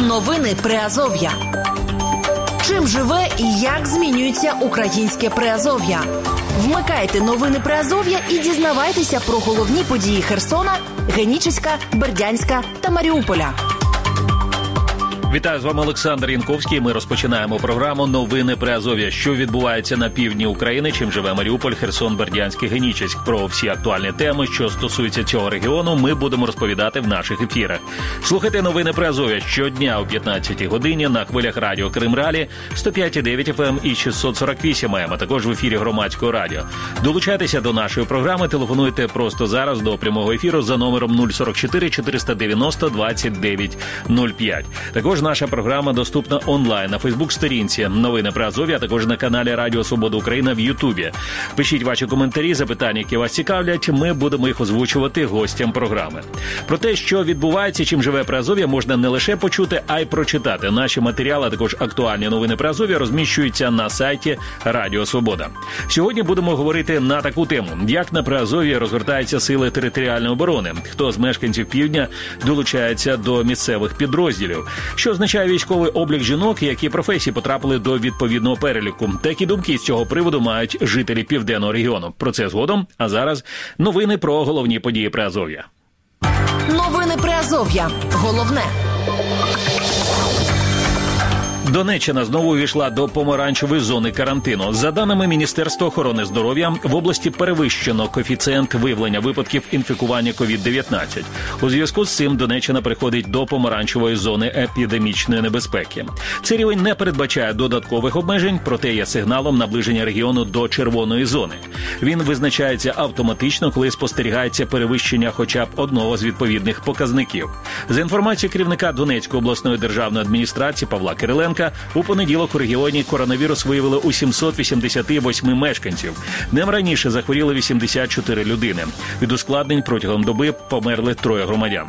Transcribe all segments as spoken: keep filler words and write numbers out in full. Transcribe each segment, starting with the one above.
Новини Приазов'я. Чим живе і як змінюється українське Приазов'я? Вмикайте новини Приазов'я і дізнавайтеся про головні події Херсона, Генічеська, Бердянська та Маріуполя. Вітаю, з вами Олександр Янковський. Ми розпочинаємо програму «Новини Приазов'я». Що відбувається на півдні України, чим живе Маріуполь, Херсон, Бердянськ і Генічеськ. Про всі актуальні теми, що стосуються цього регіону, ми будемо розповідати в наших ефірах. Слухайте «Новини Приазов'я» щодня о п'ятнадцятій годині на хвилях радіо Кримралі сто п'ять і дев'ять еф ем і шістсот сорок вісім ем, а також в ефірі Громадського радіо. Долучайтеся до нашої програми, телефонуйте просто зараз до прямого ефіру за номером нуль сорок чотири чотириста дев'яносто двадцять дев'ять нуль п'ять. Також наша програма доступна онлайн на Фейсбук-сторінці «Новини Приазов'я», а також на каналі Радіо Свобода Україна в Ютубі. Пишіть ваші коментарі, запитання, які вас цікавлять, ми будемо їх озвучувати гостям програми. Про те, що відбувається, чим живе Приазов'я, можна не лише почути, а й прочитати. Наші матеріали, а також актуальні новини Приазов'я розміщуються на сайті Радіо Свобода. Сьогодні будемо говорити на таку тему: як на Приазов'ї розгортаються сили територіальної оборони, хто з мешканців півдня долучається до місцевих підрозділів, що означає військовий облік жінок, які професії потрапили до відповідного переліку. Такі думки з цього приводу мають жителі південного регіону. Про це згодом, а зараз новини про головні події Приазов'я. Новини Приазов'я. Головне. Донеччина знову увійшла до помаранчевої зони карантину. За даними Міністерства охорони здоров'я, в області перевищено коефіцієнт виявлення випадків інфікування ковід дев'ятнадцять. У зв'язку з цим Донеччина переходить до помаранчевої зони епідемічної небезпеки. Цей рівень не передбачає додаткових обмежень, проте є сигналом наближення регіону до червоної зони. Він визначається автоматично, коли спостерігається перевищення хоча б одного з відповідних показників. За інформацією керівника Донецької обласної державної адміністрації Павла Кириленка, у понеділок у регіоні коронавірус виявили у сімсот вісімдесят восьми мешканців. Днем раніше захворіли вісімдесят чотири людини. Від ускладнень протягом доби померли троє громадян.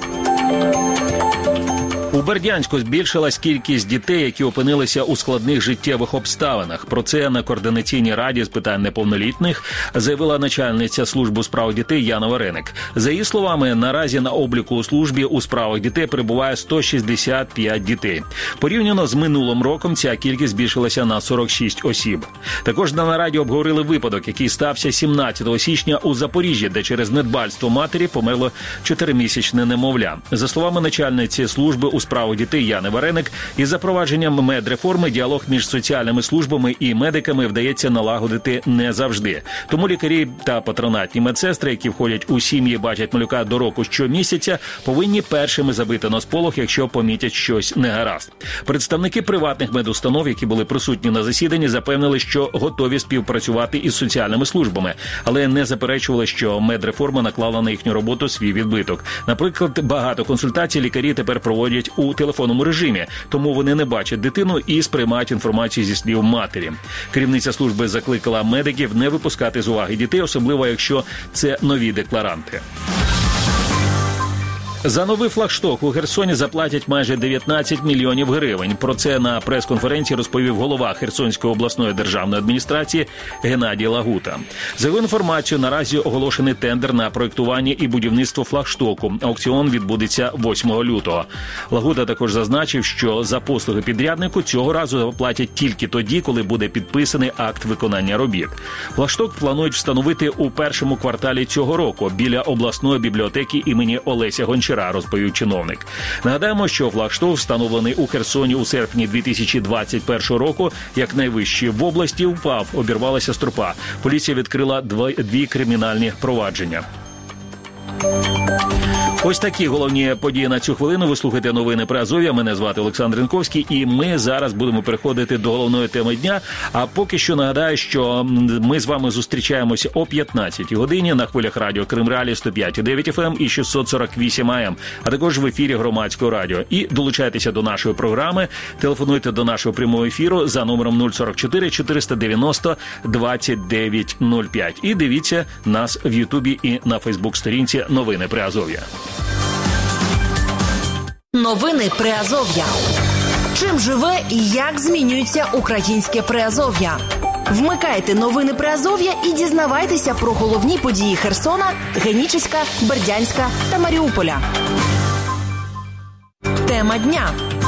У Бердянську збільшилась кількість дітей, які опинилися у складних життєвих обставинах. Про це на Координаційній раді з питань неповнолітніх заявила начальниця служби у справах дітей Яна Вареник. За її словами, наразі на обліку у службі у справах дітей перебуває сто шістдесят п'ять дітей. Порівняно з минулим роком ця кількість збільшилася на сорок шість осіб. Також на нараді обговорили випадок, який стався сімнадцятого січня у Запоріжжі, де через недбальство матері померло чотиримісячне немовля. За словами начальниці служби у справах дітей Яни Вареник, із запровадженням медреформи діалог між соціальними службами і медиками вдається налагодити не завжди. Тому лікарі та патронатні медсестри, які входять у сім'ї, бачать малюка до року щомісяця, повинні першими забити на сполох, якщо помітять щось негаразд. Представники приватних медустанов, які були присутні на засіданні, запевнили, що готові співпрацювати із соціальними службами, але не заперечували, що медреформа наклала на їхню роботу свій відбиток. Наприклад, багато консультацій лікарі тепер проводять у телефонному режимі, тому вони не бачать дитину і сприймають інформацію зі слів матері. Керівниця служби закликала медиків не випускати з уваги дітей, особливо якщо це нові декларанти. За новий флагшток у Херсоні заплатять майже дев'ятнадцять мільйонів гривень. Про це на прес-конференції розповів голова Херсонської обласної державної адміністрації Геннадій Лагута. За його інформацією, наразі оголошений тендер на проєктування і будівництво флагштоку. Аукціон відбудеться восьмого лютого. Лагута також зазначив, що за послуги підряднику цього разу заплатять тільки тоді, коли буде підписаний акт виконання робіт. Флагшток планують встановити у першому кварталі цього року біля обласної бібліотеки імені Олеся Гончара, розповів чиновник. Нагадаємо, що флагшток, встановлений у Херсоні у серпні дві тисячі двадцять першого року, як найвищий в області, впав, обірвалася стропа. Поліція відкрила дві кримінальні провадження. Ось такі головні події на цю хвилину. Ви слухаєте новини Приазов'я. Мене звати Олександр Янковський, і ми зараз будемо переходити до головної теми дня. А поки що нагадаю, що ми з вами зустрічаємося о п'ятнадцятій годині на хвилях радіо Кримралі сто п'ять і дев'ять еф ем і шістсот сорок вісім ей ем, а також в ефірі Громадського радіо. І долучайтеся до нашої програми, телефонуйте до нашого прямого ефіру за номером нуль сорок чотири чотириста дев'яносто двадцять дев'ять нуль п'ять. І дивіться нас в Ютубі і на Фейсбук-сторінці «Новини Приазов'я». Новини Приазов'я. Чим живе і як змінюється українське Приазов'я? Вмикайте новини Приазов'я і дізнавайтеся про головні події Херсона, Генічеська, Бердянська та Маріуполя. Тема дня.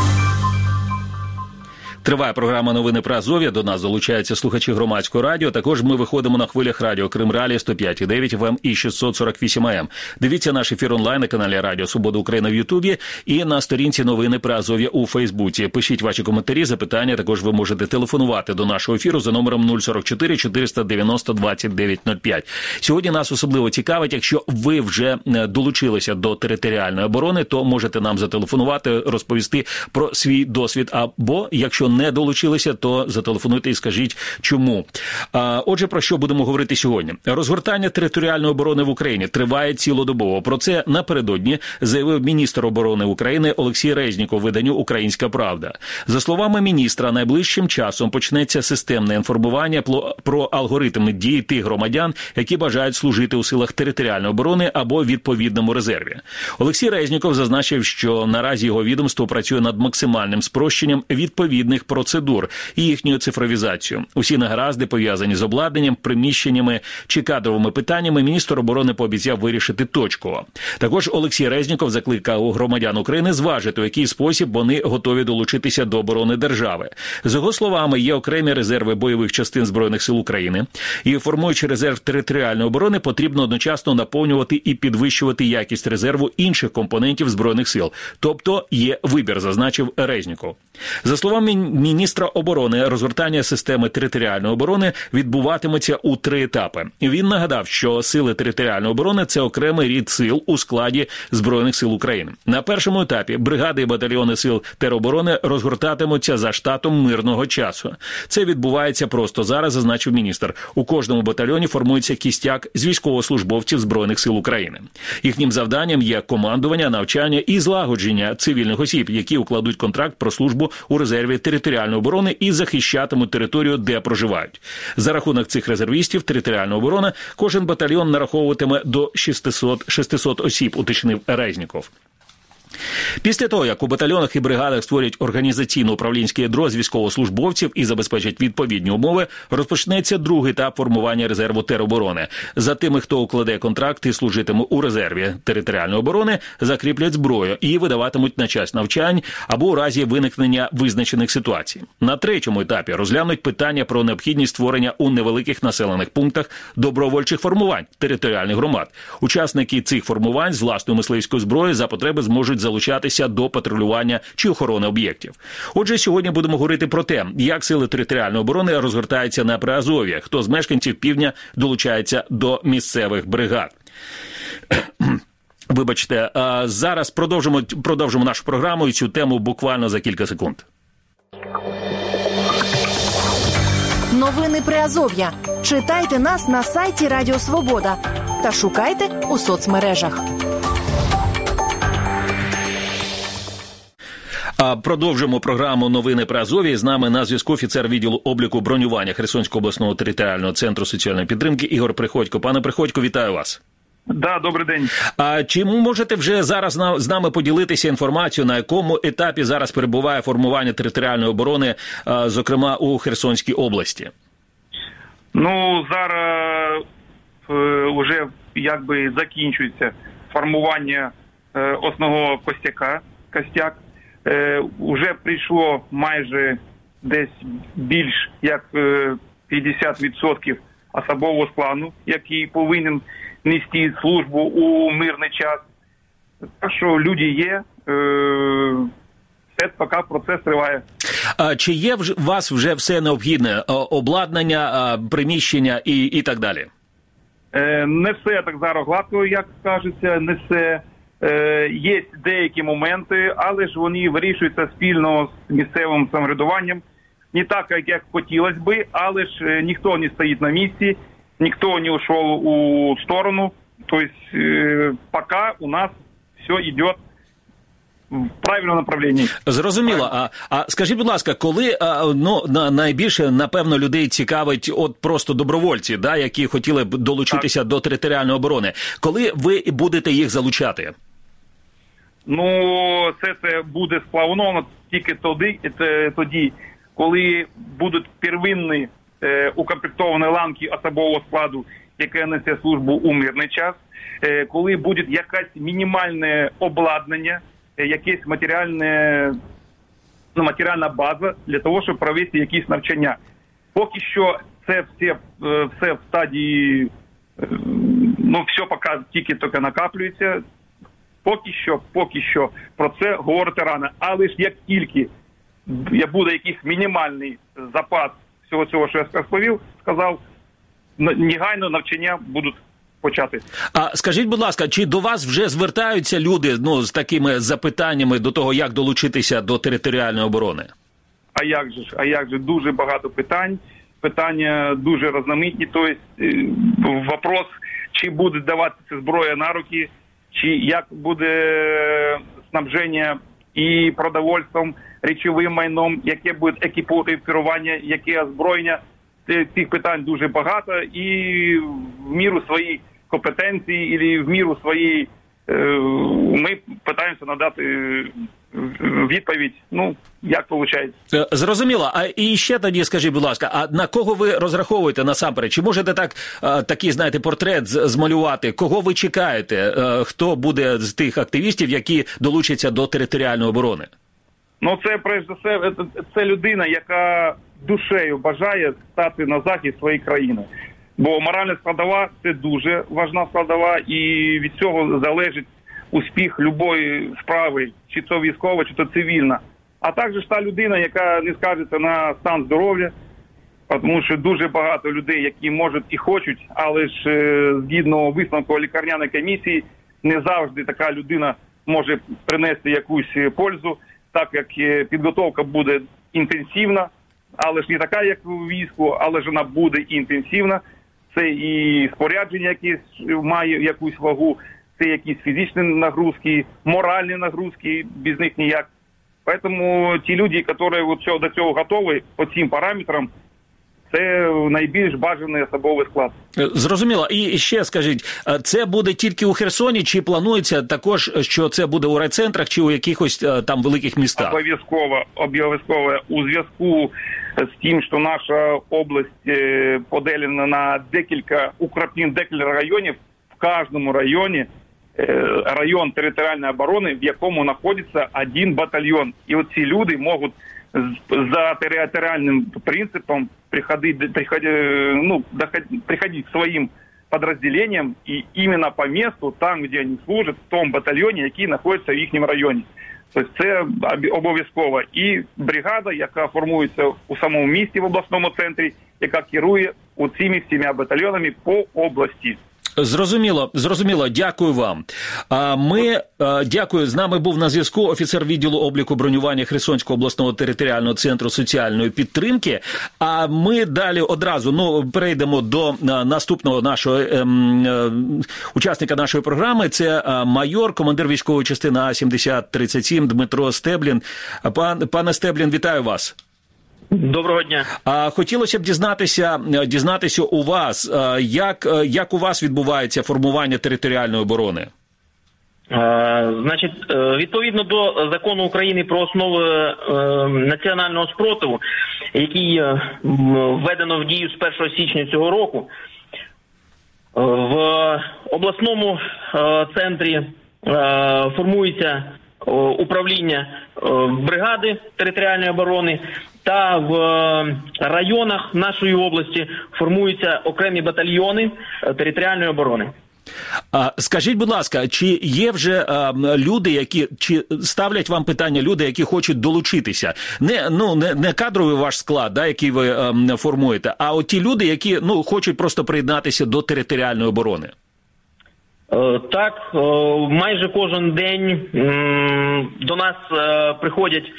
Триває програма «Новини Приазов'я». До нас долучаються слухачі громадського радіо. Також ми виходимо на хвилях радіо Крим Реалії сто п'ять і дев'ять еф ем і шістсот сорок вісім ей ем. Дивіться наш ефір онлайн на каналі Радіо Свобода Україна в Ютубі і на сторінці «Новини Приазов'я» у Фейсбуці. Пишіть ваші коментарі, запитання. Також ви можете телефонувати до нашого ефіру за номером нуль сорок чотири чотириста дев'яносто двадцять дев'ять нуль п'ять. Сьогодні нас особливо цікавить, якщо ви вже долучилися до територіальної оборони, то можете нам зателефонувати, розповісти про свій досвід. Або, якщо не долучилися, то зателефонуйте і скажіть, чому. А, отже, про що будемо говорити сьогодні? Розгортання територіальної оборони в Україні триває цілодобово. Про це напередодні заявив міністр оборони України Олексій Резніков виданню «Українська правда». За словами міністра, найближчим часом почнеться системне інформування про алгоритми дій тих громадян, які бажають служити у силах територіальної оборони або відповідному резерві. Олексій Резніков зазначив, що наразі його відомство працює над максимальним спрощенням відповідних процедур і їхньою цифровізацією. Усі негаразди, пов'язані з обладнанням, приміщеннями чи кадровими питаннями, міністр оборони пообіцяв вирішити точково. Також Олексій Резніков закликав громадян України зважити, у який спосіб вони готові долучитися до оборони держави. За його словами, є окремі резерви бойових частин Збройних сил України, і формуючи резерв територіальної оборони, потрібно одночасно наповнювати і підвищувати якість резерву інших компонентів Збройних сил. Тобто є вибір, зазначив Резніков. За словами міністра оборони, розгортання системи територіальної оборони відбуватиметься у три етапи. Він нагадав, що сили територіальної оборони – це окремий рід сил у складі Збройних сил України. На першому етапі бригади і батальйони сил тероборони розгортатимуться за штатом мирного часу. Це відбувається просто зараз, зазначив міністр. У кожному батальйоні формується кістяк з військовослужбовців Збройних сил України. Їхнім завданням є командування, навчання і злагодження цивільних осіб, які укладуть контракт про службу у резерві територіальної оборони і захищатимуть територію, де проживають. За рахунок цих резервістів територіальної оборони кожен батальйон нараховуватиме до шістсот осіб, уточнив Резніков. Після того, як у батальйонах і бригадах створять організаційно-управлінське ядро з військовослужбовців і забезпечать відповідні умови, розпочнеться другий етап формування резерву тероборони. За тими, хто укладе контракт і служитиме у резерві територіальної оборони, закріплять зброю і видаватимуть на час навчань або у разі виникнення визначених ситуацій. На третьому етапі розглянуть питання про необхідність створення у невеликих населених пунктах добровольчих формувань територіальних громад. Учасники цих формувань з власною мисливською зброєю за потреби зможуть залучатися до патрулювання чи охорони об'єктів. Отже, сьогодні будемо говорити про те, як сили територіальної оборони розгортаються на Приазов'ї, хто з мешканців півдня долучається до місцевих бригад. Вибачте, а зараз продовжимо, продовжимо нашу програму і цю тему буквально за кілька секунд. Новини Приазов'я. Читайте нас на сайті Радіо Свобода та шукайте у соцмережах. Продовжимо програму «Новини Приазов'я». З нами на зв'язку офіцер відділу обліку бронювання Херсонського обласного територіального центру соціальної підтримки Ігор Приходько. Пане Приходько, вітаю вас. Да, добрий день. А чи можете вже зараз з нами поділитися інформацією, на якому етапі зараз перебуває формування територіальної оборони, зокрема у Херсонській області? Ну, зараз вже якби закінчується формування е, основного костяка, костяк. Е, уже прийшло майже десь більш як е, п'ятдесят відсотків особового складу, який повинен нести службу у мирний час. Так що люди є, е, це поки процес триває. А чи є у вас вже все необхідне? Обладнання, приміщення і, і так далі? Е, не все так зараз гладко, як кажеться, не все. Е, є деякі моменти, але ж вони вирішуються спільно з місцевим самоврядуванням. Не так, як хотілося би, але ж ніхто не стоїть на місці, ніхто не ушов у сторону. Тобто, е, поки у нас все йде в правильному направленні. Зрозуміло. А, а скажіть, будь ласка, коли а, ну, на, найбільше, напевно, людей цікавить от просто добровольці, да, які хотіли б долучитися так. до територіальної оборони. Коли ви будете їх залучати? Ну, це, це буде сплановано тільки тоді, тоді коли будуть первинні е, укомплектовані ланки особового складу, яке несе службу у мирний час, е, коли буде якесь мінімальне обладнання, якесь матеріальне ну, матеріальна база для того, щоб провести якісь навчання. Поки що це все, все в стадії, ну, все поки тільки-тільки накаплюється. Поки що, поки що про це говорити рано. Але ж як тільки буде якийсь мінімальний запас всього цього, що я розповів, сказав, негайно навчання будуть почати. А скажіть, будь ласка, чи до вас вже звертаються люди, ну, з такими запитаннями до того, як долучитися до територіальної оборони? А як же ж? А як же? Дуже багато питань. Питання дуже різноманітні. Тобто, вопрос, чи буде даватися зброя на руки, чи як буде снабження і продовольством, речовим майном, яке буде екіпірування, яке озброєння. Цих питань дуже багато, і в міру своїх компетенцій, і в міру своєї ми намагаємося надати відповідь, ну, як виходить. Зрозуміло. А і ще тоді скажіть, будь ласка, а на кого ви розраховуєте насамперед? Чи можете так, такий, знаєте, портрет змалювати? Кого ви чекаєте? Хто буде з тих активістів, які долучаться до територіальної оборони? Ну, це, перш за все, це людина, яка душею бажає стати на захист своєї країни. Бо моральна складова – це дуже важна складова, і від цього залежить успіх будь-якої справи, чи то військова, чи то цивільна. А також та людина, яка не скаржиться на стан здоров'я, тому що дуже багато людей, які можуть і хочуть, але ж згідно висновку лікарняної комісії, не завжди така людина може принести якусь пользу, так як підготовка буде інтенсивна, але ж не така, як у війську, але ж вона буде інтенсивна. Це і спорядження, яке має якусь вагу, це якісь фізичні нагрузки, моральні нагрузки, без них ніяк. Тому ті люди, які до цього готові по цим параметрам, це найбільш бажаний особовий склад. Зрозуміло. І ще скажіть, це буде тільки у Херсоні, чи планується також, що це буде у райцентрах, чи у якихось там великих містах? Обов'язково, обов'язково. У зв'язку з тим, що наша область поділена на декілька укріпних, декілька районів, в кожному районі район територіальної оборони, в якому знаходиться один батальйон. І оці люди можуть за територіальним принципом приходить, приходить, ну, приходить к своим подразделениям и именно по месту, там, где они служат, в том батальйоні, який знаходиться в їхньому районі. Тобто це обов'язково. І бригада, яка формується у самому місті, в обласному центрі, яка керує цими всіма батальйонами по області. Зрозуміло, зрозуміло. Дякую вам. Ми, дякую, з нами був на зв'язку офіцер відділу обліку бронювання Херсонського обласного територіального центру соціальної підтримки. А ми далі одразу, ну, перейдемо до наступного нашого ем, учасника нашої програми. Це майор, командир військової частини А сімдесят тридцять сім Дмитро Стеблін. Пан, пане Стеблін, вітаю вас. Доброго дня. А хотілося б дізнатися, дізнатися у вас, як, як у вас відбувається формування територіальної оборони? А, значить, відповідно до Закону України про основи е, національного спротиву, який введено в дію з першого січня цього року, в обласному е, центрі е, формується управління бригади територіальної оборони, та в районах нашої області формуються окремі батальйони територіальної оборони. А скажіть, будь ласка, чи є вже а, люди, які, чи ставлять вам питання люди, які хочуть долучитися? Не, ну, не, не кадровий ваш склад, да, який ви а, формуєте, а от ті люди, які, ну, хочуть просто приєднатися до територіальної оборони? Так, майже кожен день до нас приходять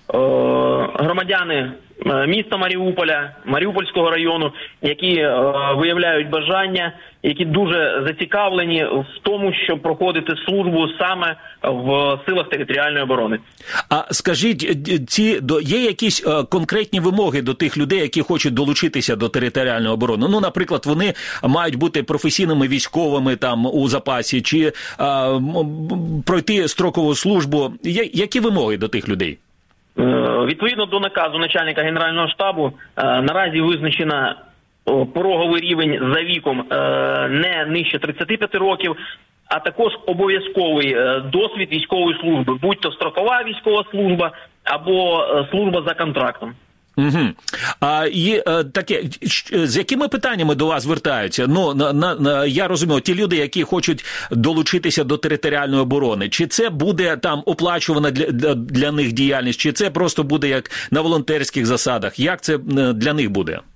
громадяни міста Маріуполя, Маріупольського району, які виявляють бажання, які дуже зацікавлені в тому, щоб проходити службу саме в силах територіальної оборони. А скажіть, ці, є якісь конкретні вимоги до тих людей, які хочуть долучитися до територіальної оборони? Ну, наприклад, вони мають бути професійними військовими там у запасі, чи а, пройти строкову службу. Які вимоги до тих людей? Відповідно до наказу начальника Генерального штабу, наразі визначено пороговий рівень за віком не нижче тридцяти п'яти років, а також обов'язковий досвід військової служби, будь-то строкова військова служба або служба за контрактом. Угу. А і таке, з якими питаннями до вас звертаються? Ну, на, на, я розумію, ті люди, які хочуть долучитися до територіальної оборони, чи це буде там оплачувана для, для, для них діяльність, чи це просто буде як на волонтерських засадах? Як це для них буде? Е,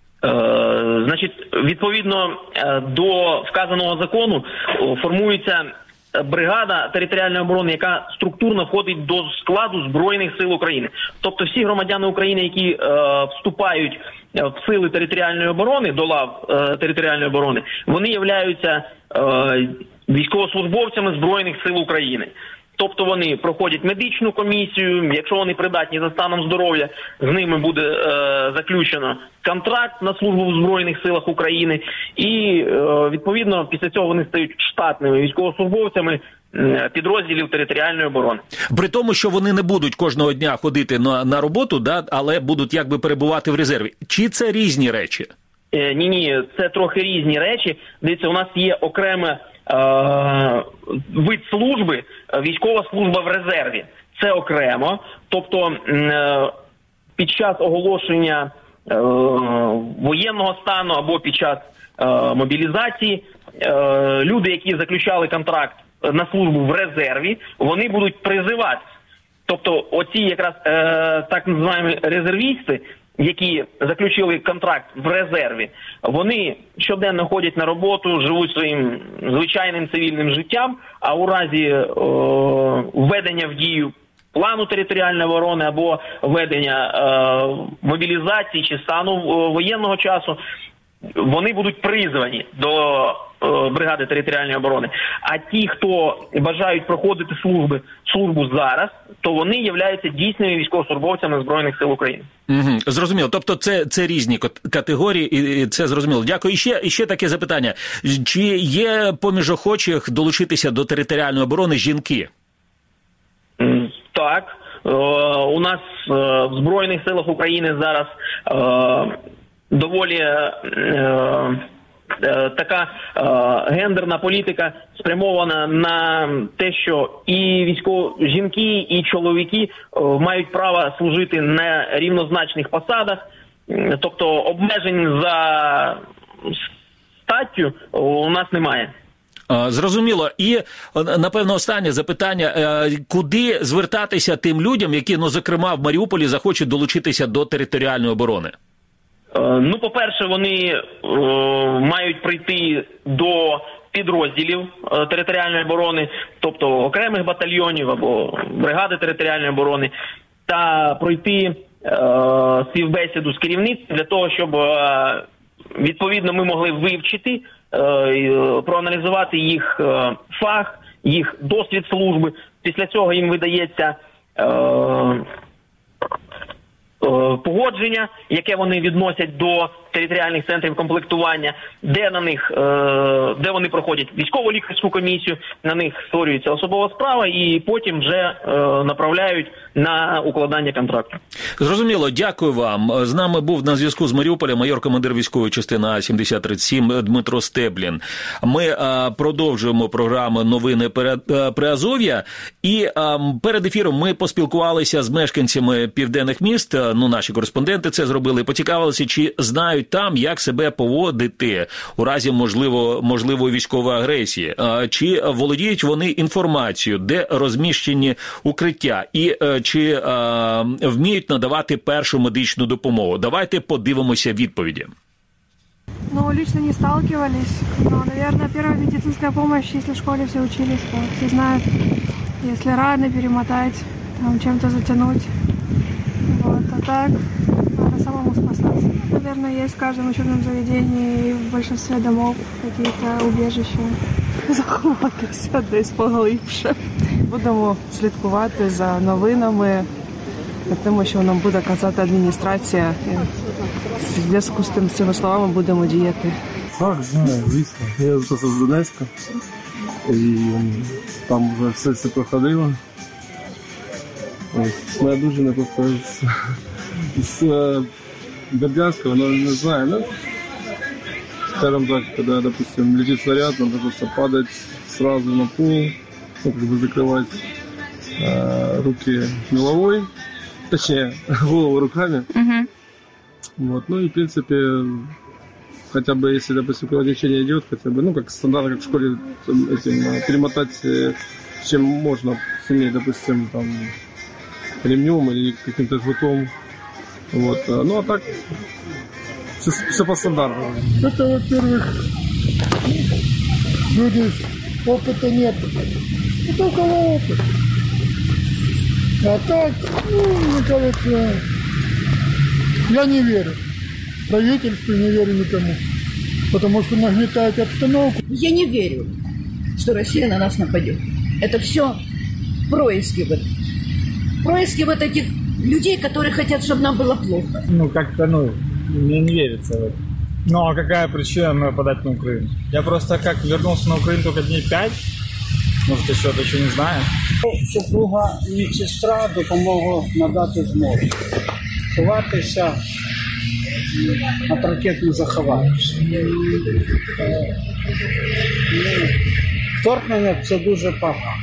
значить, відповідно до вказаного закону формується бригада територіальної оборони, яка структурно входить до складу Збройних сил України. Тобто всі громадяни України, які е, вступають в сили територіальної оборони, до лав е, територіальної оборони, вони являються е, військовослужбовцями Збройних сил України. Тобто вони проходять медичну комісію, якщо вони придатні за станом здоров'я, з ними буде е, заключено контракт на службу в Збройних силах України і, е, відповідно, після цього вони стають штатними військовослужбовцями е, підрозділів територіальної оборони. При тому, що вони не будуть кожного дня ходити на, на роботу, да, але будуть якби перебувати в резерві. Чи це різні речі? Е, ні-ні, це трохи різні речі. Дивіться, у нас є окреме е, вид служби, військова служба в резерві. Це окремо. Тобто е, під час оголошення е, воєнного стану або під час е, мобілізації е, люди, які заключали контракт на службу в резерві, вони будуть призиватися. Тобто оці якраз е, так називаємо резервісти, які заключили контракт в резерві, вони щоденно ходять на роботу, живуть своїм звичайним цивільним життям, а у разі о, введення в дію плану територіальної оборони або введення е, мобілізації чи стану е, воєнного часу, вони будуть призвані до е, бригади територіальної оборони. А ті, хто бажають проходити служби, службу зараз, то вони являються дійсними військовослужбовцями Збройних сил України. Угу, зрозуміло. Тобто це, це різні категорії, і це зрозуміло. Дякую. І ще, і ще таке запитання. Чи є поміж охочих долучитися до територіальної оборони жінки? Так. Е, у нас е, в Збройних силах України зараз е, доволі е, е, така е, гендерна політика спрямована на те, що і військові жінки, і чоловіки е, мають право служити на рівнозначних посадах, тобто обмежень за статтю у нас немає. Зрозуміло. І, напевно, останнє запитання. Куди звертатися тим людям, які, ну, зокрема, в Маріуполі захочуть долучитися до територіальної оборони? Ну, по-перше, вони е, мають прийти до підрозділів е, територіальної оборони, тобто окремих батальйонів або бригади територіальної оборони, та пройти е, співбесіду з керівництвом для того, щоб е, відповідно ми могли вивчити, е, проаналізувати їх е, фах, їх досвід служби. Після цього їм видається е, погодження, яке вони відносять до територіальних центрів комплектування, де на них, де вони проходять військово-лікарську комісію, на них створюється особова справа і потім вже направляють на укладання контракту. Зрозуміло, дякую вам. З нами був на зв'язку з Маріуполя майор-командир військової частини А сімдесят тридцять сім Дмитро Стеблін. Ми а, продовжуємо програму «Новини Приазов'я», і а, перед ефіром ми поспілкувалися з мешканцями південних міст, ну, наші кореспонденти це зробили, поцікавилися, чи знають там, як себе поводити у разі можливо, можливої військової агресії, а, чи володіють вони інформацією, де розміщені укриття, і а, чи а, вміють надавати першу медичну допомогу. Давайте подивимося відповіді. Ну, лично не сталкивались, но, наверное, первая медицинская помощь, если в школе все учились, то все знают, если раны перемотать, там, чем-то затянуть. Вот, а так, надо самому спасаться. Наверное, есть в каждом учебном заведении и в большинстве домов какие-то убежища. Заховатися десь поглибше. Будемо слідкувати за новинами, тому що нам буде казати адміністрація. В зв'язку з тим, з цими словами будемо діяти. Так, знаю, звісно. Я просто з Донецька, і там вже все це проходило. Ось, моя дружина просто з, з Бердянська, вона не знає, ну, скажем так, когда, допустим, летит снаряд, надо просто падать сразу на пол, ну, как бы закрывать э, руки головой, точнее, голову руками. Угу. Вот, ну и, в принципе, хотя бы, если, допустим, кровотечение идет, хотя бы, ну, как стандартно, как в школе, этим, перемотать, чем можно, сильнее, допустим, там, ремнем или каким-то жгутом. Вот, ну, а так, все, все по стандарту. Это, во-первых, люди опыта нет. Это у кого опыт. А так, ну, мне кажется, я не верю. Правительству не верю никому. Потому что нагнетает обстановку. Я не верю, что Россия на нас нападет. Это все происки вот. Происки вот этих людей, которые хотят, чтобы нам было плохо. Ну, как-то, ну, мне не верится в это. Ну, а какая причина нападать на Украину? Я просто как вернулся на Украину только дней пять. Может, я что-то еще не знаю. Супруга і сестра допомогу надати зможуть. Ховатися від ракет не заховаєшся. Вторгнення – це дуже погано.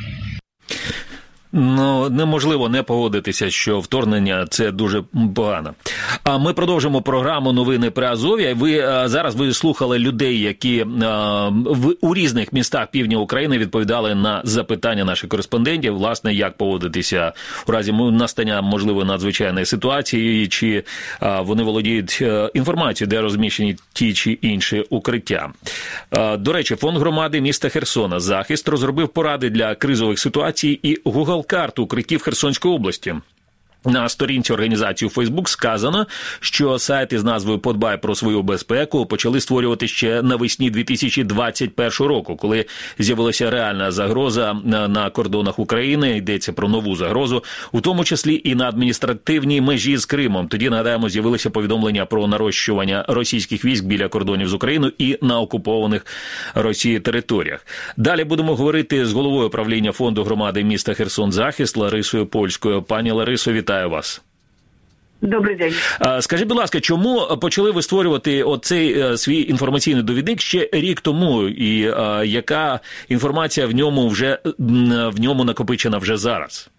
Ну, неможливо не погодитися, що вторгнення – це дуже погано. А ми продовжимо програму «Новини Приазов'я». Ви зараз ви слухали людей, які в, у різних містах півдня України відповідали на запитання наших кореспондентів, власне, як поводитися у разі настання, можливо, надзвичайної ситуації, чи вони володіють інформацією, де розміщені ті чи інші укриття. До речі, фонд громади міста Херсона «Захист» розробив поради для кризових ситуацій і Google карту укриттів Херсонської області. На сторінці організації у Фейсбук сказано, що сайт із назвою «Подбай про свою безпеку» почали створювати ще навесні дві тисячі двадцять першого року, коли з'явилася реальна загроза на кордонах України, йдеться про нову загрозу, у тому числі і на адміністративній межі з Кримом. Тоді, нагадаємо, з'явилися повідомлення про нарощування російських військ біля кордонів з Україною і на окупованих Росією територіях. Далі будемо говорити з головою правління фонду громади міста Херсон «Захист» Ларисою Польською. Пані Ларисо, вітаю вас. Добрий день. Скажіть, будь ласка, чому почали ви створювати оцей свій інформаційний довідник ще рік тому, і а, яка інформація в ньому вже в ньому накопичена вже зараз?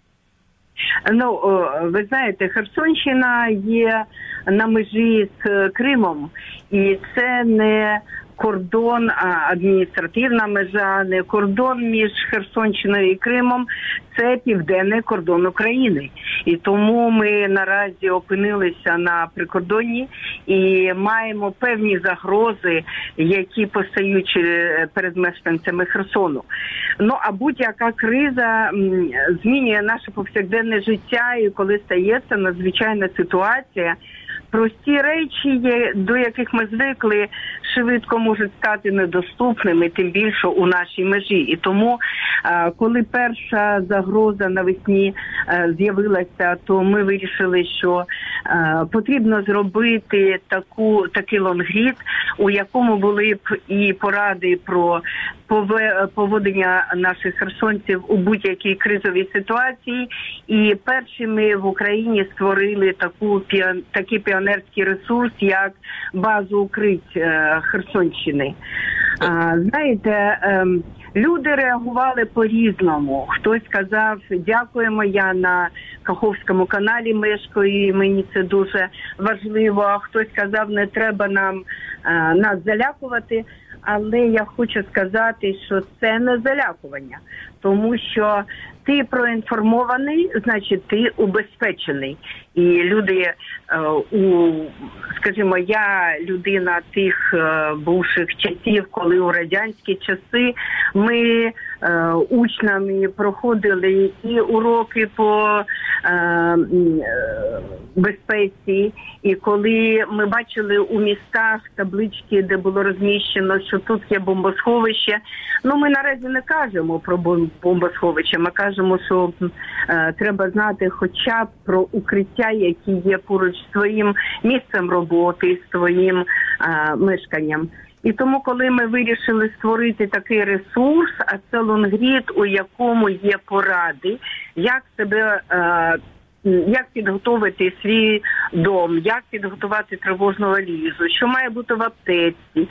Ну, ви знаєте, Херсонщина є на межі з Кримом, і це не кордон, адміністративна межа, не кордон між Херсонщиною і Кримом, це південний кордон України. І тому ми наразі опинилися на прикордонні і маємо певні загрози, які постають перед мешканцями Херсону. Ну, а будь-яка криза змінює наше повсякденне життя, і коли стається надзвичайна ситуація, прості речі, до яких ми звикли, швидко можуть стати недоступними, тим більше у нашій межі. І тому, коли перша загроза навесні з'явилася, то ми вирішили, що потрібно зробити таку, такий лонгрід, у якому були б і поради про поводження наших херсонців у будь-якій кризовій ситуації. І першими в Україні створили таку, такий піонерський ресурс, як базу укриття Херсонщини. Знаєте, люди реагували по-різному. Хтось сказав, дякуємо, я на Каховському каналі мешкаю, і мені це дуже важливо. Хтось сказав, не треба нам нас залякувати. Але я хочу сказати, що це не залякування, тому що ти проінформований, значить ти убезпечений. І люди, у, скажімо, я людина тих бувших часів, коли у радянські часи ми учнями проходили і уроки по безпеці, і коли ми бачили у містах таблички, де було розміщено, що тут є бомбосховище, ну ми наразі не кажемо про бомбосховище, ми кажемо, що е, треба знати хоча б про укриття, які є поруч з своїм місцем роботи, з своїм е, мешканням. І тому, коли ми вирішили створити такий ресурс, а це лонгрід, у якому є поради, як себе е, як підготувати свій дом, як підготувати тривожну валізу, що має бути в аптеці,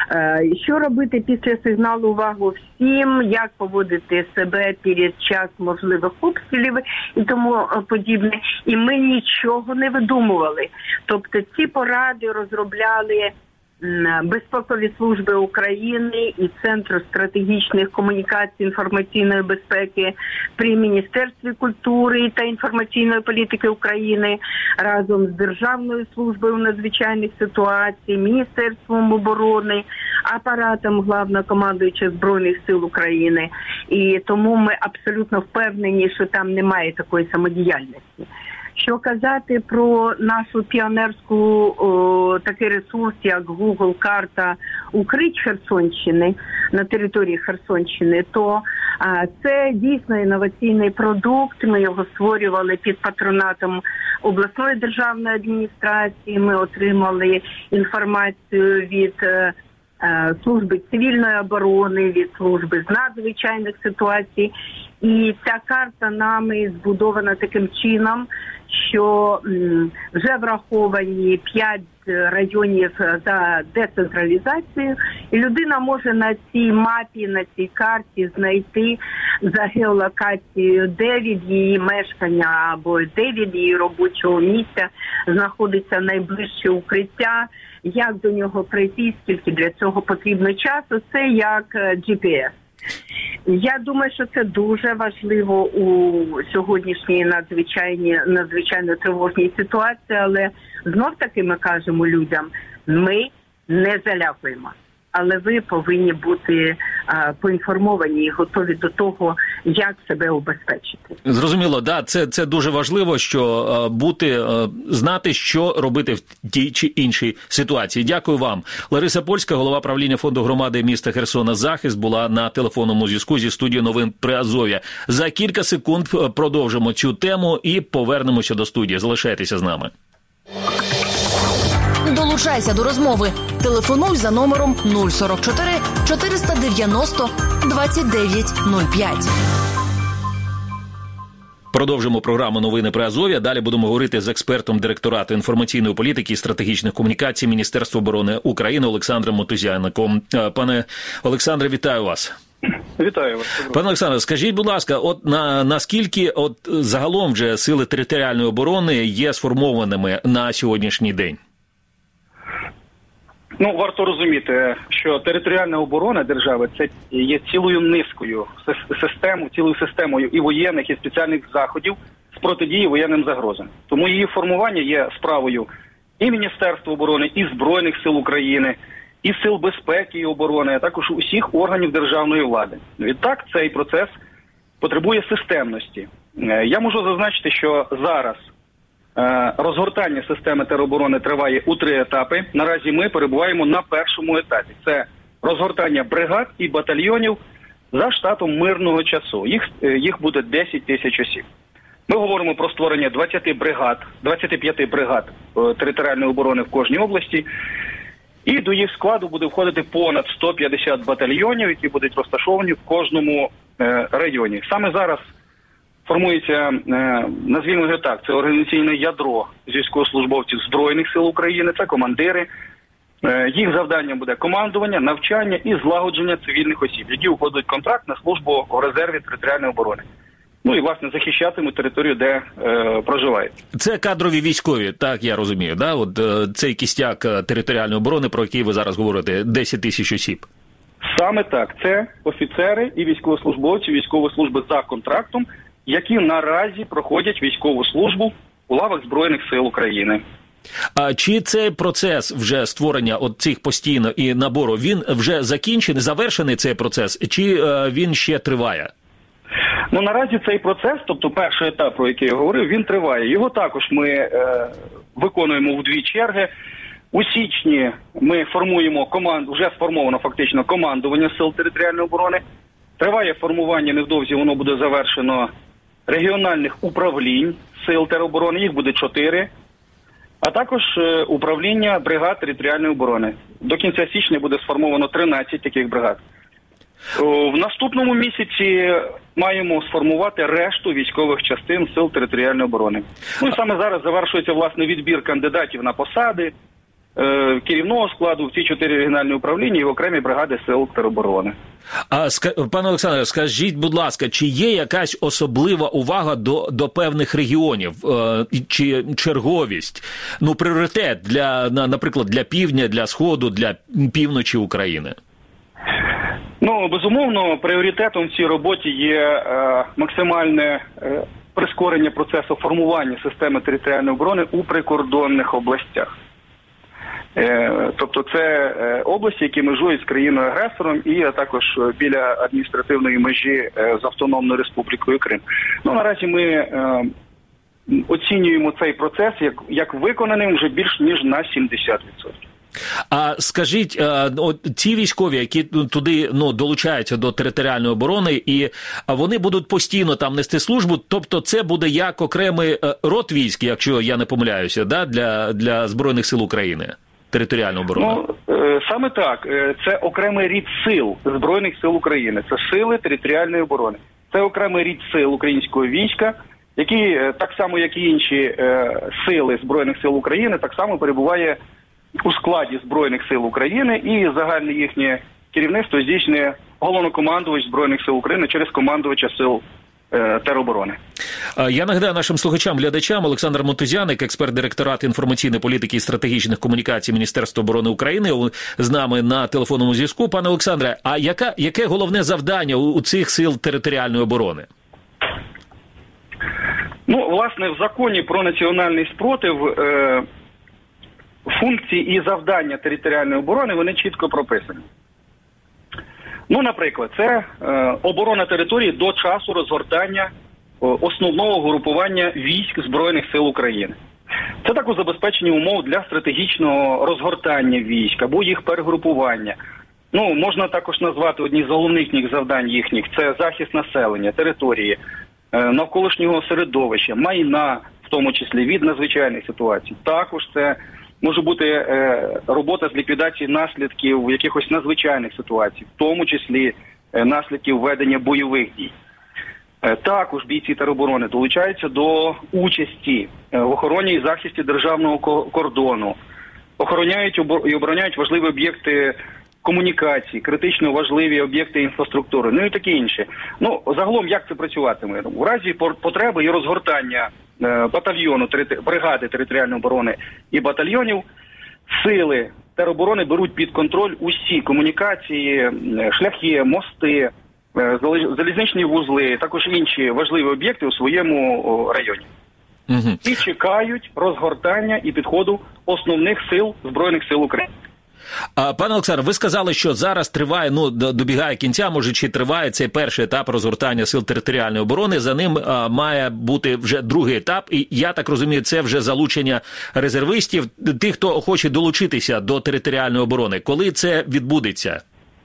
що робити після сигналу «Увагу всім», як поводити себе під час можливих обстрілів і тому подібне. І ми нічого не видумували. Тобто ці поради розробляли Безпекові служби України і Центру стратегічних комунікацій інформаційної безпеки при Міністерстві культури та інформаційної політики України разом з Державною службою надзвичайних ситуацій, Міністерством оборони, апаратом главнокомандуючого Збройних сил України. І тому ми абсолютно впевнені, що там немає такої самодіяльності. Що казати про нашу піонерську о, такий ресурс, як Google карта укрить Херсонщини на території Херсонщини, то а, це дійсно інноваційний продукт. Ми його створювали під патронатом обласної державної адміністрації. Ми отримали інформацію від е, е, служби цивільної оборони, від служби з надзвичайних ситуацій. І ця карта нами збудована таким чином, що вже враховані п'ять районів за децентралізацію, і людина може на цій мапі, на цій карті знайти за геолокацією, де від її мешкання або де від її робочого місця знаходиться найближче укриття, як до нього прийти, скільки для цього потрібно часу. Це як джі пі ес. Я думаю, що це дуже важливо у сьогоднішній надзвичайній, надзвичайно тривожній ситуації, але знов-таки ми кажемо людям, ми не залякуємо. Але ви повинні бути а, поінформовані і готові до того, як себе убезпечити. Зрозуміло, да, це, це дуже важливо, що а, бути, а, знати, що робити в тій чи іншій ситуації. Дякую вам. Лариса Польська, голова правління фонду громади міста Херсона «Захист», була на телефонному зв'язку зі студією новин Приазов'я. За кілька секунд продовжимо цю тему і повернемося до студії. Залишайтеся з нами. Долучайся до розмови. Телефонуй за номером нуль сорок чотири чотириста дев'яносто двадцять дев'ять нуль п'ять. Продовжимо програму «Новини Приазов'я». Далі будемо говорити з експертом Директорату інформаційної політики і стратегічних комунікацій Міністерства оборони України Олександром Мотузяником. Пане Олександре, вітаю вас. Вітаю вас. Пане Олександре, скажіть, будь ласка, от на, наскільки от загалом вже сили територіальної оборони є сформованими на сьогоднішній день? Ну, варто розуміти, що територіальна оборона держави – це є цілою низкою систему, цілою системою і воєнних, і спеціальних заходів з протидії воєнним загрозам. Тому її формування є справою і Міністерства оборони, і Збройних сил України, і Сил безпеки і оборони, а також усіх органів державної влади. Відтак, цей процес потребує системності. Я можу зазначити, що зараз розгортання системи тероборони триває у три етапи. Наразі ми перебуваємо на першому етапі. Це розгортання бригад і батальйонів за штатом мирного часу. Їх, їх буде десять тисяч осіб. Ми говоримо про створення двадцять бригад, двадцять п'ять бригад територіальної оборони в кожній області. І до їх складу буде входити понад сто п'ятдесят батальйонів, які будуть розташовані в кожному районі. Саме зараз формується, назвімо його так, це організаційне ядро з військовослужбовців Збройних сил України, це командири. Їх завданням буде командування, навчання і злагодження цивільних осіб, які укладуть контракт на службу в резерві територіальної оборони. Ну і, власне, захищатимуть територію, де е, проживають. Це кадрові військові, так я розумію, да? От е, цей кістяк територіальної оборони, про який ви зараз говорите, десять тисяч осіб. Саме так. Це офіцери і військовослужбовці військової служби за контрактом, які наразі проходять військову службу у лавах Збройних сил України. А чи цей процес вже створення от цих постійно і набору, він вже закінчений, завершений цей процес, чи е, він ще триває? Ну, наразі цей процес, тобто перший етап, про який я говорив, він триває. Його також ми е, виконуємо в дві черги. У січні ми формуємо команду, вже сформовано фактично командування Сил територіальної оборони. Триває формування, невдовзі воно буде завершено, регіональних управлінь Сил тероборони, їх буде чотири, а також е, управління бригад територіальної оборони. До кінця січня буде сформовано тринадцять таких бригад. В наступному місяці маємо сформувати решту військових частин Сил територіальної оборони. Ну і саме зараз завершується, власне, відбір кандидатів на посади е, керівного складу в ці чотири регіональні управління і в окремі бригади Сил тероборони. А, пане Олександре, скажіть, будь ласка, чи є якась особлива увага до, до певних регіонів, е, чи черговість, ну, пріоритет для, на, наприклад, для півдня, для сходу, для півночі України? Ну, безумовно, пріоритетом в цій роботі є е, максимальне е, прискорення процесу формування системи територіальної оборони у прикордонних областях. Е, тобто це е, області, які межують з країною-агресором і а також біля адміністративної межі е, з Автономною Республікою Крим. Ну, наразі ми е, оцінюємо цей процес як, як виконаним вже більш ніж на сімдесят відсотків. А скажіть, от ті військові, які туди, ну, долучаються до територіальної оборони, і вони будуть постійно там нести службу, тобто це буде як окремий род військ, якщо я не помиляюся, да, для, для Збройних сил України, територіальної оборони? Ну, саме так. Це окремий рід сил Збройних сил України. Це сили територіальної оборони. Це окремий рід сил українського війська, які, так само як і інші сили Збройних сил України, так само перебуває у складі Збройних сил України, і загальне їхнє керівництво здійснює головнокомандувач Збройних сил України через командувача сил е, тероборони. Я нагадаю нашим слухачам, глядачам, Олександр Мотузяник, експерт директорату інформаційної політики і стратегічних комунікацій Міністерства оборони України, з нами на телефонному зв'язку. Пане Олександре, а яка, яке головне завдання у, у цих сил територіальної оборони? Ну, власне, в законі про національний спротив е, функції і завдання територіальної оборони, вони чітко прописані. Ну, наприклад, це е, оборона території до часу розгортання е, основного групування військ Збройних сил України. Це також забезпечення умов для стратегічного розгортання військ або їх перегрупування. Ну, можна також назвати одні з головних завдань їхніх – це захист населення, території, е, навколишнього середовища, майна, в тому числі від надзвичайних ситуацій. Також це може бути е, робота з ліквідації наслідків якихось надзвичайних ситуацій, в тому числі е, наслідків ведення бойових дій. Е, також бійці тероборони долучаються до участі е, в охороні і захисті державного кордону, охороняють і обороняють важливі об'єкти комунікації, критично важливі об'єкти інфраструктури, ну і таке інше. Ну, загалом, як це працюватиме? У разі потреби і розгортання батальйону, бригади територіальної оборони і батальйонів, сили тероборони беруть під контроль усі комунікації, шляхи, мости, залізничні вузли, також інші важливі об'єкти у своєму районі. Угу. І чекають розгортання і підходу основних сил Збройних сил України. А, пане Олександр, ви сказали, що зараз триває, ну, добігає кінця, може, чи триває цей перший етап розгортання сил територіальної оборони, за ним а, має бути вже другий етап, і я так розумію, це вже залучення резервистів, тих, хто хоче долучитися до територіальної оборони. Коли це відбудеться?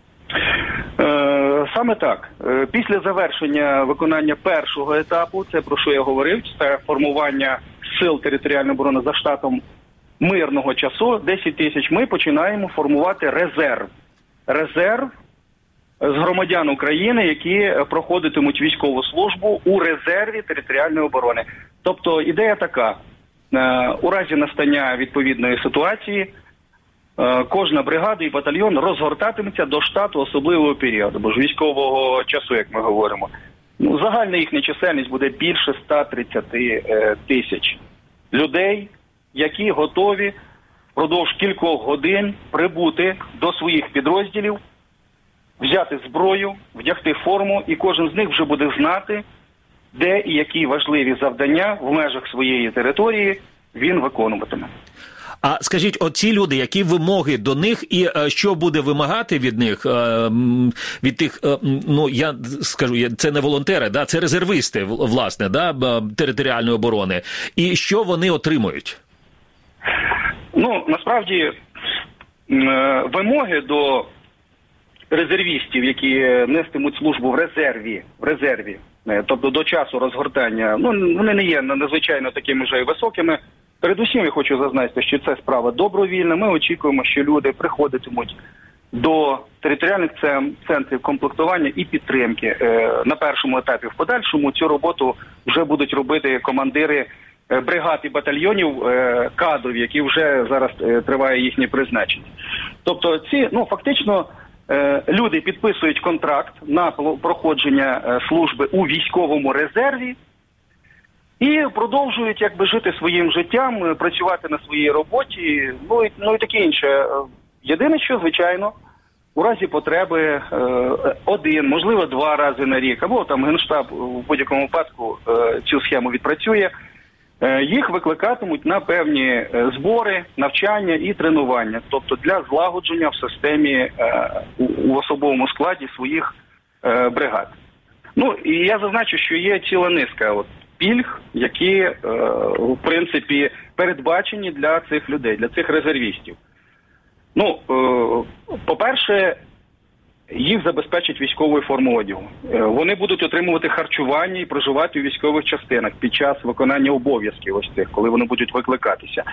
Е, саме так. Е, після завершення виконання першого етапу, це про що я говорив, це формування сил територіальної оборони за штатом мирного часу, десять тисяч, ми починаємо формувати резерв. Резерв з громадян України, які проходитимуть військову службу у резерві територіальної оборони. Тобто ідея така, у разі настання відповідної ситуації, кожна бригада і батальйон розгортатиметься до штату особливого періоду, бо ж військового часу, як ми говоримо. Ну, загальна їхня чисельність буде більше ста тридцяти тисяч людей, які готові впродовж кількох годин прибути до своїх підрозділів, взяти зброю, вдягти форму, і кожен з них вже буде знати, де і які важливі завдання в межах своєї території він виконуватиме. А скажіть, оці люди, які вимоги до них і е, що буде вимагати від них, е, від тих, е, ну, я скажу, це не волонтери, да, це резервисти, власне, да, територіальної оборони, і що вони отримують? Ну, насправді, вимоги до резервістів, які нестимуть службу в резерві, в резерві, тобто до часу розгортання, ну, вони не є надзвичайно такими вже високими. Передусім, я хочу зазначити, що це справа добровільна. Ми очікуємо, що люди приходитимуть до територіальних центрів комплектування і підтримки. На першому етапі, в подальшому цю роботу вже будуть робити командири бригад і батальйонів кадрові, які вже зараз триває їхнє призначення. Тобто ці, ну, фактично, люди підписують контракт на проходження служби у військовому резерві і продовжують якби жити своїм життям, працювати на своїй роботі, ну і, ну, і таке інше. Єдине, що, звичайно, у разі потреби один, можливо, два рази на рік, або там Генштаб в будь-якому випадку цю схему відпрацює, їх викликатимуть на певні збори, навчання і тренування, тобто для злагодження в системі, у особовому складі своїх бригад. Ну, і я зазначу, що є ціла низка от пільг, які, в принципі, передбачені для цих людей, для цих резервістів. Ну, по-перше, їх забезпечать військовою формою одягу. Вони будуть отримувати харчування і проживати у військових частинах під час виконання обов'язків ось цих, коли вони будуть викликатися.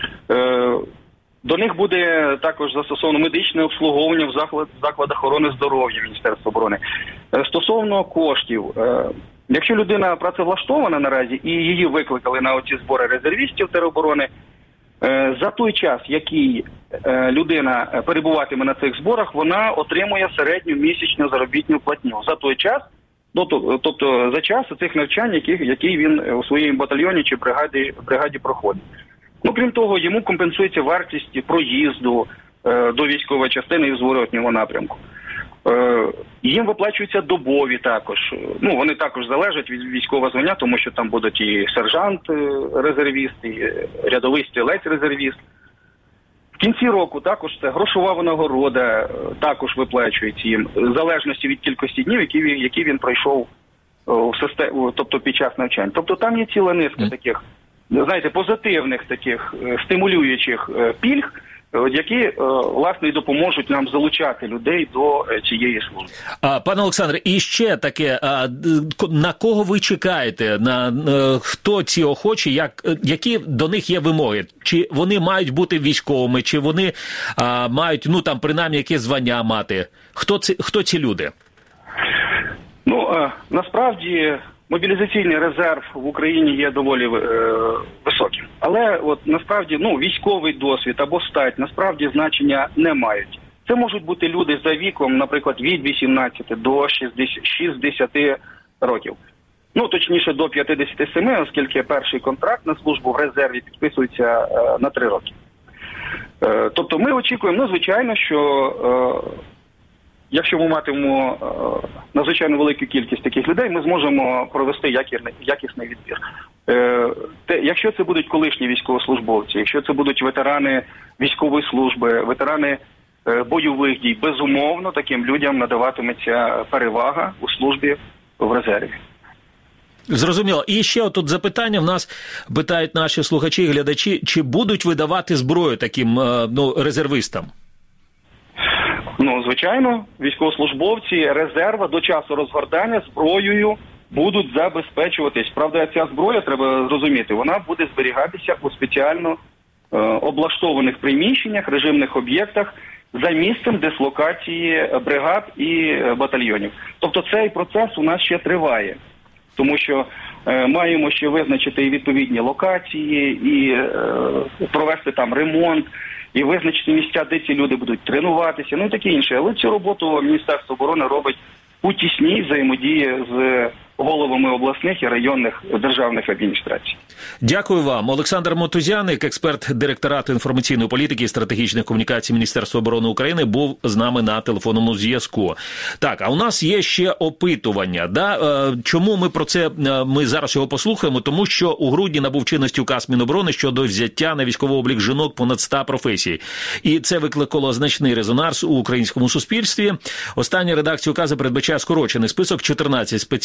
До них буде також застосовано медичне обслуговування в заклад, закладах охорони здоров'я Міністерства оборони. Стосовно коштів, якщо людина працевлаштована наразі і її викликали на оці збори резервістів тероборони, за той час, який людина перебуватиме на цих зборах, вона отримує середню місячну заробітну платню. За той час, тобто за час цих навчань, який, який він у своєму батальйоні чи бригаді, бригаді проходить. Ну, крім того, йому компенсується вартість проїзду е, до військової частини і в зворотнього напрямку. Е, їм виплачуються добові також. Ну, вони також залежать від військового звання, тому що там будуть і сержант-резервіст, і рядовий стрілець-резервіст. В кінці року також це грошова винагорода, також виплачується їм, в залежності від кількості днів, які, які він пройшов в систему, тобто під час навчань. Тобто там є ціла низка таких, знаєте, позитивних таких стимулюючих пільг, які, власне, і допоможуть нам залучати людей до цієї служби. А, пане Олександре, і ще таке, а, на кого ви чекаєте? На, на хто ці охочі, як, які до них є вимоги? Чи вони мають бути військовими, чи вони а, мають, ну, там, принаймні, якесь звання мати? Хто ці, хто ці люди? Ну, а, насправді, мобілізаційний резерв в Україні є доволі е, високим. Але от насправді, ну, військовий досвід або стать насправді значення не мають. Це можуть бути люди за віком, наприклад, від вісімнадцяти до шістдесяти років. Ну, точніше, до п'ятдесят сім, оскільки перший контракт на службу в резерві підписується е, на три роки. Е, тобто ми очікуємо, ну, звичайно, що е, якщо ми матимемо е, надзвичайно велику кількість таких людей, ми зможемо провести якісний, якісний відбір. Е, те, якщо це будуть колишні військовослужбовці, якщо це будуть ветерани військової служби, ветерани е, бойових дій, безумовно, таким людям надаватиметься перевага у службі в резерві. Зрозуміло. І ще тут запитання в нас питають наші слухачі і глядачі, чи будуть видавати зброю таким е, ну, резервистам? Ну, звичайно, військовослужбовці резерва до часу розгортання зброєю будуть забезпечуватись. Правда, ця зброя, треба зрозуміти, вона буде зберігатися у спеціально е, облаштованих приміщеннях, режимних об'єктах за місцем дислокації бригад і батальйонів. Тобто цей процес у нас ще триває, тому що е, маємо ще визначити і відповідні локації, і е, провести там ремонт, і визначити місця, де ці люди будуть тренуватися, ну і таке інше. Але цю роботу Міністерство оборони робить у тісній взаємодії з головами обласних і районних державних адміністрацій. Дякую вам. Олександр Мотузяник, експерт директорату інформаційної політики і стратегічних комунікацій Міністерства оборони України, був з нами на телефонному зв'язку. Так, а у нас є ще опитування. Да? Чому ми про це, ми зараз його послухаємо? Тому що у грудні набув чинності указ Міноборони щодо взяття на військовий облік жінок понад ста професій. І це викликало значний резонанс у українському суспільстві. Остання редакція указу передбачає скорочений список чотирнадцять спеціальностей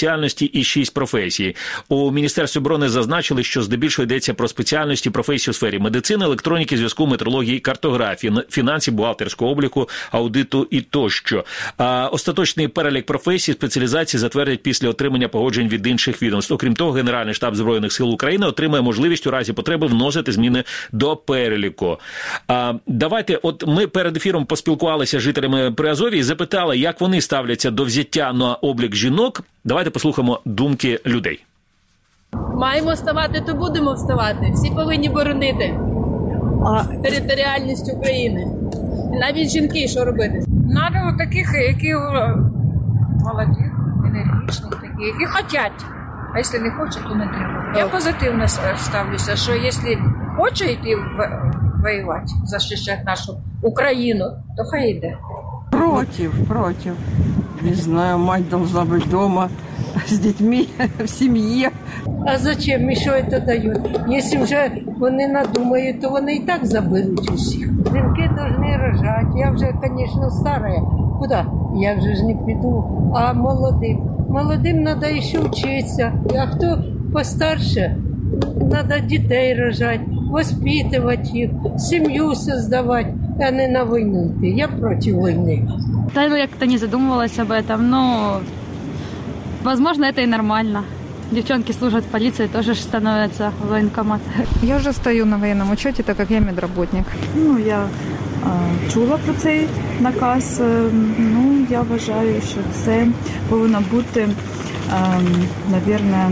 і шість професій. У Міністерстві оборони зазначили, що здебільшого йдеться про спеціальності професій у сфері медицини, електроніки, зв'язку, метрології, картографії, фінансів, бухгалтерського обліку, аудиту і тощо. А остаточний перелік професій, спеціалізацій затвердять після отримання погоджень від інших відомств. Окрім того, Генеральний штаб Збройних сил України отримає можливість у разі потреби вносити зміни до переліку. А, давайте, от ми перед ефіром поспілкувалися з жителями Приазов'я і запитали, як вони ставляться до взяття на облік жінок. Давайте послухаємо думки людей. Маємо вставати, то будемо вставати. Всі повинні боронити територіальність України. Навіть жінки, що робити? Надо таких, які молоді, енергічні, такі, які хочуть. А якщо не хочуть, то не треба. Я позитивно ставлюся, що якщо хоче йти воювати, захищати нашу Україну, то хай йде. Против, против. Не знаю, мать должна быть дома с детьми, в семье. А зачем? І що це дають? Якщо вже вони надумають, то вони і так заберуть усіх. Жінки повинні рожати. Я вже, звісно, стара. Куди? Я вже ж не піду. А молодим? Молодим треба ще вчитися. А хто постарше? Треба дітей рожати, воспитувати їх, сім'ю создавати, а не на війну йти. Я проти війни. Да, я как-то не задумывалась об этом, но, возможно, это и нормально. Девчонки служат в полиции, тоже становятся в военкомат. Я вже стою на воєнному учеті, так як я медработник. Ну, я а, чула про цей наказ. Ну, я вважаю, що це повинно бути, а, навірно,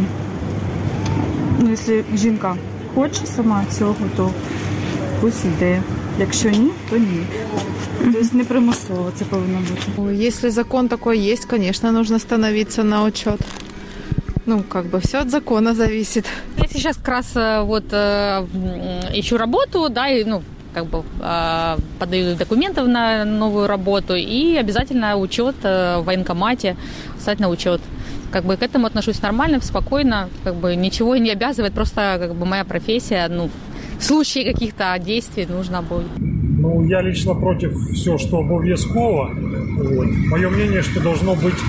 ну, якщо жінка хоче сама цього, то пусть іде. Якщо ні, то ні. Тобто не примусово це повинно бути. Если закон такой есть, конечно, нужно становиться на учет. Ну, как бы все от закона зависит. Я сейчас как раз вот ищу работу, да, и, ну, как бы подаю документы на новую работу, и обязательно учет в военкомате, обязательно учет. Как бы к этому отношусь нормально, спокойно, как бы ничего не обязывает, просто как бы моя профессия, ну, в случае каких-то действий нужно будет. Ну, я лично против все, что обов'язково. Вот. Мое мнение, что должно быть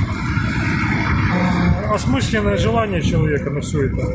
осмысленное желание человека на все это.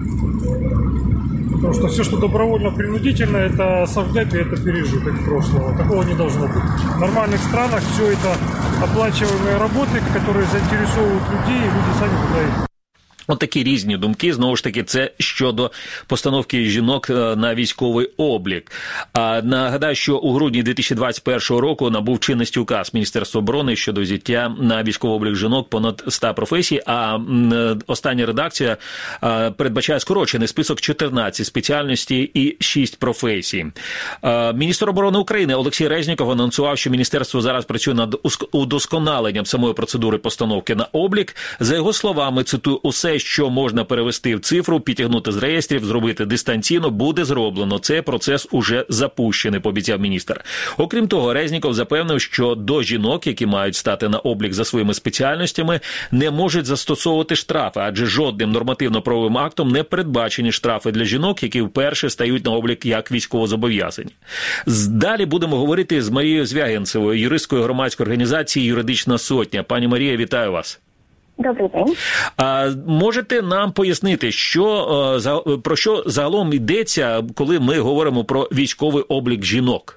Потому что все, что добровольно-принудительно, это совдепь и это пережиток прошлого. Такого не должно быть. В нормальных странах все это оплачиваемые работы, которые заинтересовывают людей, и люди сами туда идут. От такі різні думки, знову ж таки, це щодо постановки жінок на військовий облік. А нагадаю, що у грудні дві тисячі двадцять першого року набув чинності указ Міністерства оборони щодо взяття на військовий облік жінок понад ста професій, а остання редакція передбачає скорочений список чотирнадцять спеціальностей і шість професій. Міністр оборони України Олексій Резніков анонсував, що міністерство зараз працює над удосконаленням самої процедури постановки на облік. За його словами, цитую, усе, що можна перевести в цифру, підтягнути з реєстрів, зробити дистанційно, буде зроблено. Цей процес уже запущений, пообіцяв міністр. Окрім того, Резніков запевнив, що до жінок, які мають стати на облік за своїми спеціальностями, не можуть застосовувати штрафи, адже жодним нормативно-правовим актом не передбачені штрафи для жінок, які вперше стають на облік як військовозобов'язані. Далі будемо говорити з Марією Звягинцевою, юристкою громадської організації «Юридична сотня». Пані Марія, вітаю вас. Добрий день. А можете нам пояснити, що, про що загалом йдеться, коли ми говоримо про військовий облік жінок?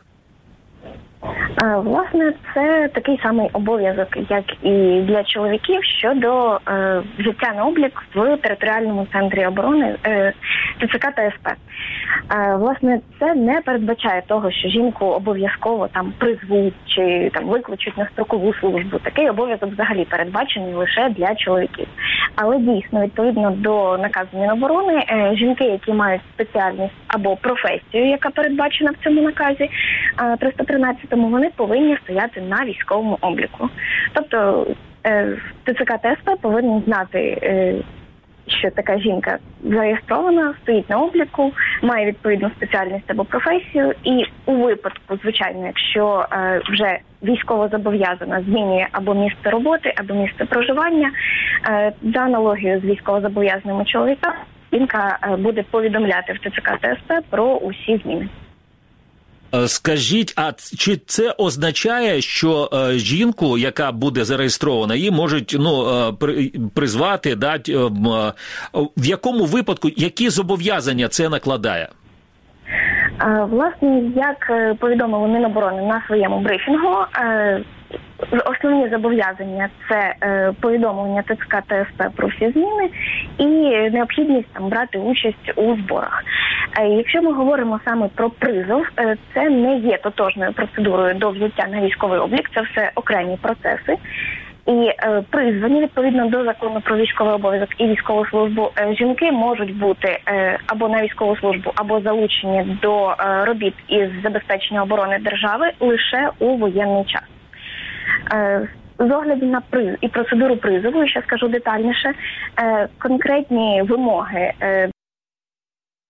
Власне, це такий самий обов'язок, як і для чоловіків, щодо е, взяття на облік в територіальному центрі оборони е, ТЦК та СП. Е, власне, це не передбачає того, що жінку обов'язково там призвуть чи там викличуть на строкову службу. Такий обов'язок взагалі передбачений лише для чоловіків. Але дійсно, відповідно до наказу Міноборони, е, жінки, які мають спеціальність або професію, яка передбачена в цьому наказі е, триста тринадцятому, вони повинні стояти на військовому обліку. Тобто е, ТЦК та СП повинні знати, е, що така жінка зареєстрована, стоїть на обліку, має відповідну спеціальність або професію, і у випадку, звичайно, якщо е, вже військовозобов'язана змінює або місце роботи, або місце проживання, е, за аналогією з військовозобов'язаними чоловіками, жінка е, буде повідомляти в ТЦК та СП про усі зміни. Скажіть, а чи це означає, що жінку, яка буде зареєстрована, її можуть ну, призвати, дати, в якому випадку, які зобов'язання це накладає? Власне, як повідомили Міноборони на своєму брифінгу, основні зобов'язання – це повідомлення ТЦК та ес пе про всі зміни і необхідність там брати участь у зборах. Якщо ми говоримо саме про призов, це не є тотожною процедурою до взяття на військовий облік, це все окремі процеси. І е, призвані, відповідно до закону про військовий обов'язок і військову службу, е, жінки можуть бути е, або на військову службу, або залучені до е, робіт із забезпечення оборони держави лише у воєнний час. Е, з огляду на приз і процедуру призову, ще скажу детальніше, е, конкретні вимоги е,